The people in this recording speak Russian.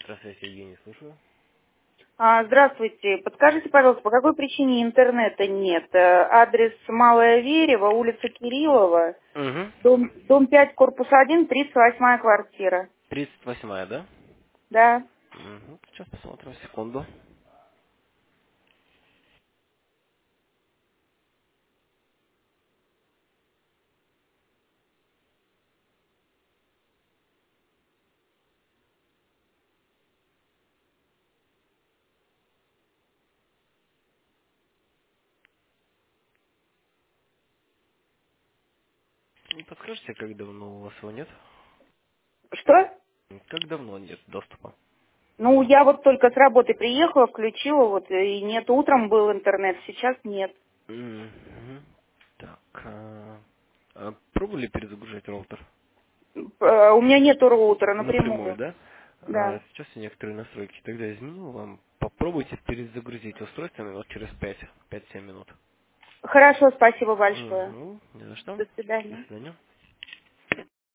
Здравствуйте, Евгений, слушаю. Здравствуйте. Подскажите, пожалуйста, по какой причине интернета нет? Адрес Малая Верева, улица Кириллова, Угу. дом 5, корпус 1, 38-я квартира. 38-я, да? Да. Угу. Сейчас посмотрим, секунду. Не подскажете, как давно у вас его нет? Что? Как давно нет доступа? Ну, я вот только с работы приехала, включила, вот, и нет. Утром был интернет, сейчас нет. Угу. Так, пробовали перезагружать роутер? У меня нету роутера Напрямую, напрямую. да? Да. Сейчас я некоторые настройки тогда изменил вам. Попробуйте перезагрузить устройство минут через 5-7 минут. Хорошо, спасибо большое. Угу. Не за что. До До свидания. свидания.